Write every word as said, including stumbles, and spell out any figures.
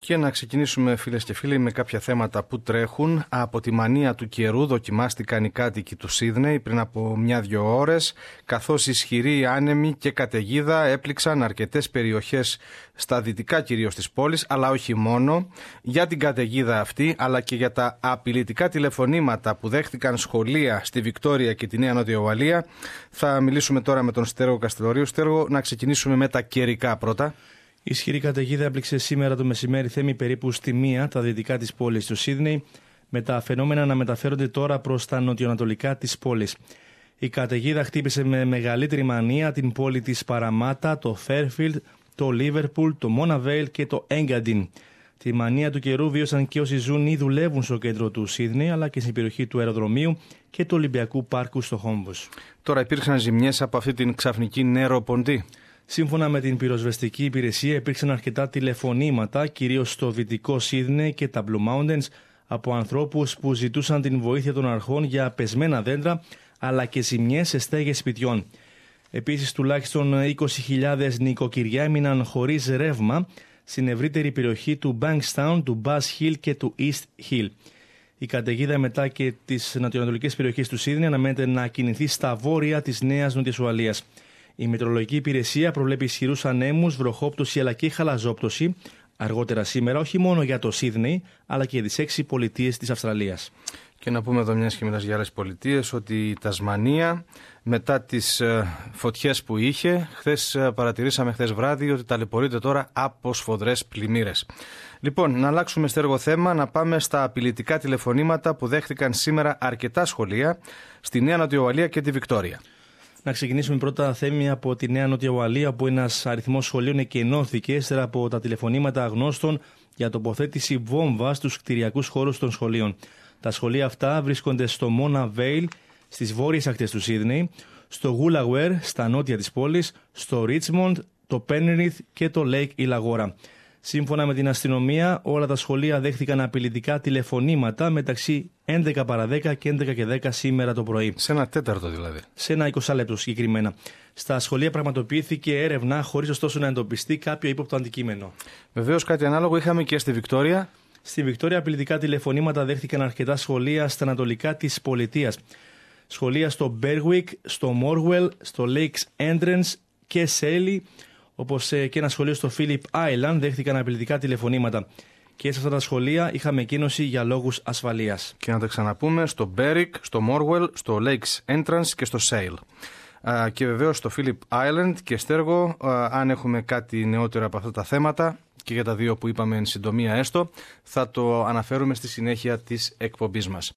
Και να ξεκινήσουμε, φίλες και φίλοι, με κάποια θέματα που τρέχουν. Από τη μανία του καιρού δοκιμάστηκαν οι κάτοικοι του Σίδνεϊ πριν από μια-δυο ώρες, καθώς ισχυροί άνεμοι και καταιγίδα έπληξαν αρκετές περιοχές στα δυτικά κυρίως της πόλης, αλλά όχι μόνο. Για την καταιγίδα αυτή, αλλά και για τα απειλητικά τηλεφωνήματα που δέχτηκαν σχολεία στη Βικτόρια και τη Νέα Νότια Ουαλία, θα μιλήσουμε τώρα με τον Στέργο Καστελορίου. Στέργο, να ξεκινήσουμε με τα καιρικά πρώτα. Η ισχυρή καταιγίδα έπληξε σήμερα το μεσημέρι Θέμη περίπου στη μία τα δυτικά της πόλης του Σίδνεϊ, με τα φαινόμενα να μεταφέρονται τώρα προς τα νοτιοανατολικά της πόλης. Η καταιγίδα χτύπησε με μεγαλύτερη μανία την πόλη της Παραμάτα, το Φέρφιλντ, το Λίβερπουλ, το Μόναβέιλ και το Έγκαντιν. Τη μανία του καιρού βίωσαν και όσοι ζουν ή δουλεύουν στο κέντρο του Σίδνεϊ, αλλά και στην περιοχή του αεροδρομίου και του Ολυμπιακού Πάρκου στο Χόμβος. Τώρα, υπήρξαν ζημιές από αυτή την ξαφνική νεροποντή. Σύμφωνα με την πυροσβεστική υπηρεσία, υπήρξαν αρκετά τηλεφωνήματα, κυρίως στο δυτικό Σίδνεϊ και τα Blue Mountains, από ανθρώπους που ζητούσαν την βοήθεια των αρχών για πεσμένα δέντρα, αλλά και ζημιές σε στέγες σπιτιών. Επίσης, τουλάχιστον είκοσι χιλιάδες νοικοκυριά έμειναν χωρίς ρεύμα στην ευρύτερη περιοχή του Bankstown, του Bass Hill και του East Hill. Η καταιγίδα μετά και τις νοτιοανατολικές περιοχές του Σίδνεϊ αναμένεται να κινηθεί στα βόρεια της Νέας Νότιας Ουαλίας. Η Μετεωρολογική Υπηρεσία προβλέπει ισχυρούς ανέμους, βροχόπτωση αλλά και χαλαζόπτωση αργότερα σήμερα, όχι μόνο για το Σίδνεϊ, αλλά και για τις έξι πολιτείες της Αυστραλίας. Και να πούμε εδώ, μιας και μιλάς για άλλες πολιτείες, ότι η Τασμανία, μετά τις φωτιές που είχε, χθες παρατηρήσαμε χθες βράδυ ότι ταλαιπωρείται τώρα από σφοδρές πλημμύρες. Λοιπόν, να αλλάξουμε Στέργο θέμα, να πάμε στα απειλητικά τηλεφωνήματα που δέχτηκαν σήμερα αρκετά σχολεία στη Νέα Νότια Ουαλία και τη Βικτόρια. Να ξεκινήσουμε πρώτα, Θέμη, από τη Νέα Νότια Ουαλία, που ένας αριθμός σχολείων εκενώθηκε ύστερα από τα τηλεφωνήματα αγνώστων για τοποθέτηση βόμβα στους κτηριακούς χώρους των σχολείων. Τα σχολεία αυτά βρίσκονται στο Μόνα Βέιλ, στις βόρειες ακτές του Σίδνεϊ, στο Γούλαγουερ, στα νότια της πόλης, στο Ρίτσμοντ, το Πένριθ και το Λέικ Ιλαγόρα. Σύμφωνα με την αστυνομία, όλα τα σχολεία δέχτηκαν απειλητικά τηλεφωνήματα μεταξύ έντεκα παρά δέκα και έντεκα και δέκα σήμερα το πρωί. Σε ένα τέταρτο δηλαδή. Σε ένα είκοσι λεπτό συγκεκριμένα. Στα σχολεία πραγματοποιήθηκε έρευνα, χωρίς ωστόσο να εντοπιστεί κάποιο ύποπτο αντικείμενο. Βεβαίως, κάτι ανάλογο είχαμε και στη Βικτόρια. Στη Βικτόρια, απειλητικά τηλεφωνήματα δέχτηκαν αρκετά σχολεία στα ανατολικά της πολιτείας. Σχολεία στο Μπέρουικ, στο Μόρουελ, στο Lakes Entrance και Σέλι, όπως και ένα σχολείο στο Phillip Island, δέχτηκαν απειλητικά τηλεφωνήματα. Και σε αυτά τα σχολεία είχαμε κίνηση για λόγους ασφαλείας. Και να τα ξαναπούμε, στο Μπέρουικ, στο Μόρουελ, στο Lakes Entrance και στο Σέιλ. Και βεβαίως στο Phillip Island και Στέργο, αν έχουμε κάτι νεότερο από αυτά τα θέματα, και για τα δύο που είπαμε εν συντομία έστω, θα το αναφέρουμε στη συνέχεια της εκπομπής μας.